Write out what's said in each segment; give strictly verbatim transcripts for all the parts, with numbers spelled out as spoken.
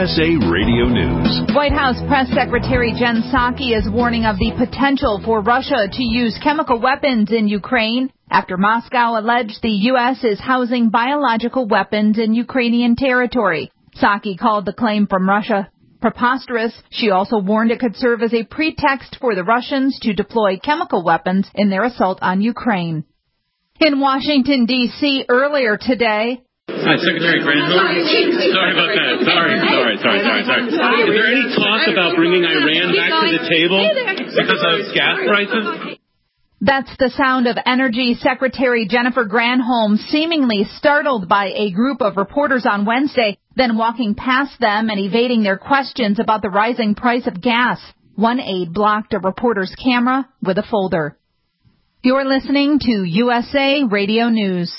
S A Radio News. White House Press Secretary Jen Psaki is warning of the potential for Russia to use chemical weapons in Ukraine after Moscow alleged the U S is housing biological weapons in Ukrainian territory. Psaki called the claim from Russia preposterous. She also warned it could serve as a pretext for the Russians to deploy chemical weapons in their assault on Ukraine. In Washington, D C earlier today, Hi, Secretary Granholm. Sorry about that. Sorry, sorry, sorry, sorry, sorry. Is there any talk about bringing Iran back to the table because of gas prices? That's the sound of Energy Secretary Jennifer Granholm seemingly startled by a group of reporters on Wednesday, then walking past them and evading their questions about the rising price of gas. One aide blocked a reporter's camera with a folder. You're listening to U S A Radio News.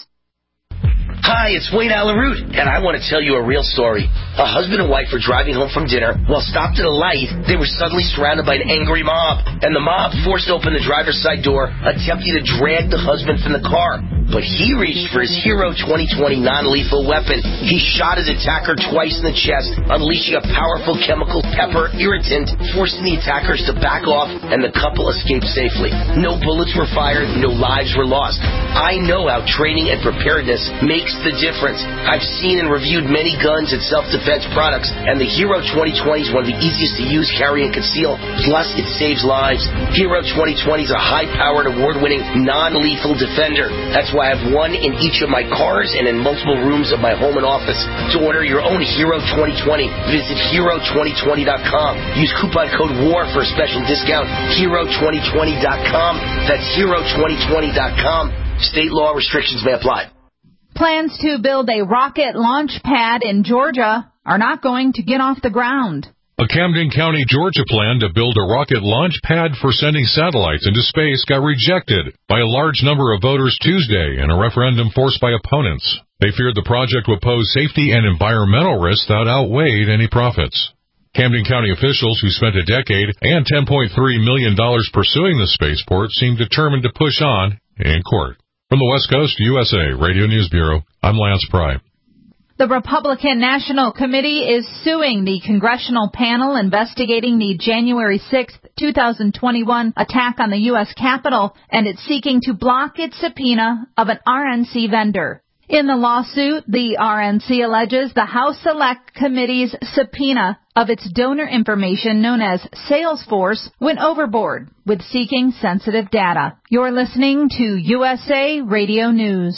Hi, it's Wayne Allen Root, and I want to tell you a real story. A husband and wife were driving home from dinner. While stopped at a light, they were suddenly surrounded by an angry mob, and the mob forced open the driver's side door, attempting to drag the husband from the car. But he reached for his Hero twenty twenty non-lethal weapon. He shot his attacker twice in the chest, unleashing a powerful chemical pepper irritant, forcing the attackers to back off, and the couple escaped safely. No bullets were fired, no lives were lost. I know how training and preparedness makes the difference. I've seen and reviewed many guns and self-defense products, and the Hero twenty twenty is one of the easiest to use, carry, and conceal. Plus, it saves lives. Hero twenty twenty is a high-powered, award-winning, non-lethal defender. That's why I have one in each of my cars and in multiple rooms of my home and office. To order your own Hero twenty twenty, visit hero twenty twenty dot com. Use coupon code WAR for a special discount. hero twenty twenty dot com. That's hero twenty twenty dot com. State law restrictions may apply. Plans to build a rocket launch pad in Georgia are not going to get off the ground. A Camden County, Georgia plan to build a rocket launch pad for sending satellites into space got rejected by a large number of voters Tuesday in a referendum forced by opponents. They feared the project would pose safety and environmental risks that outweighed any profits. Camden County officials who spent a decade and ten point three million dollars pursuing the spaceport seem determined to push on in court. From the West Coast, U S A Radio News Bureau, I'm Lance Pry. The Republican National Committee is suing the congressional panel investigating the January sixth, twenty twenty-one attack on the U S Capitol, and it's seeking to block its subpoena of an R N C vendor. In the lawsuit, the R N C alleges the House Select Committee's subpoena of its donor information known as Salesforce went overboard with seeking sensitive data. You're listening to U S A Radio News.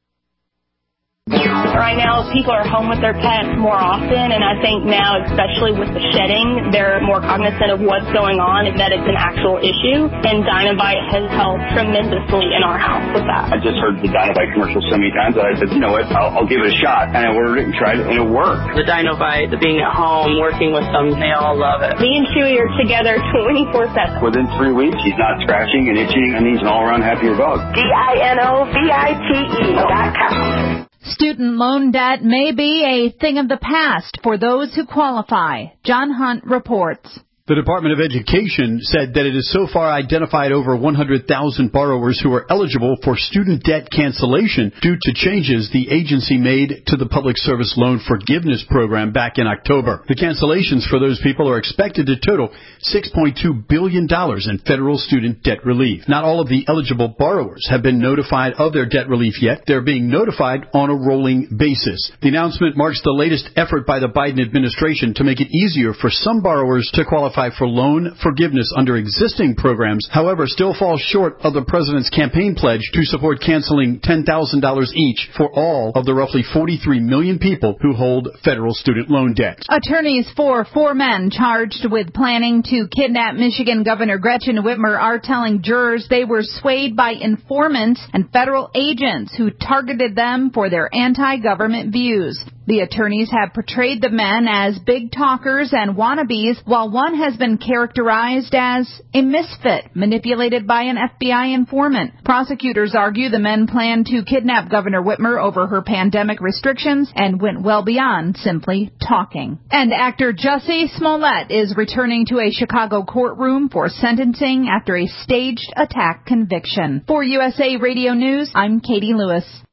Right now, people are home with their pets more often, and I think now, especially with the shedding, they're more cognizant of what's going on and that it's an actual issue, and Dinovite has helped tremendously in our house with that. I just heard the Dinovite commercial so many times that I said, you know what, I'll, I'll give it a shot, and I ordered it and tried it, and it worked. The Dinovite, the being at home, working with them, they all love it. Me and Chewy are together twenty-four seven. Within three weeks, he's not scratching and itching, and he's an all-around happier dog. D I N O V I T E dot com. Student loan debt may be a thing of the past for those who qualify. John Hunt reports. The Department of Education said that it has so far identified over one hundred thousand borrowers who are eligible for student debt cancellation due to changes the agency made to the Public Service Loan Forgiveness Program back in October. The cancellations for those people are expected to total six point two billion dollars in federal student debt relief. Not all of the eligible borrowers have been notified of their debt relief yet. They're being notified on a rolling basis. The announcement marks the latest effort by the Biden administration to make it easier for some borrowers to qualify for loan forgiveness under existing programs, however, still falls short of the president's campaign pledge to support canceling ten thousand dollars each for all of the roughly forty-three million people who hold federal student loan debt. Attorneys for four men charged with planning to kidnap Michigan Governor Gretchen Whitmer are telling jurors they were swayed by informants and federal agents who targeted them for their anti-government views. The attorneys have portrayed the men as big talkers and wannabes, while one has been characterized as a misfit manipulated by an F B I informant. Prosecutors argue the men planned to kidnap Governor Whitmer over her pandemic restrictions and went well beyond simply talking. And actor Jussie Smollett is returning to a Chicago courtroom for sentencing after a staged attack conviction. For U S A Radio News, I'm Katie Lewis.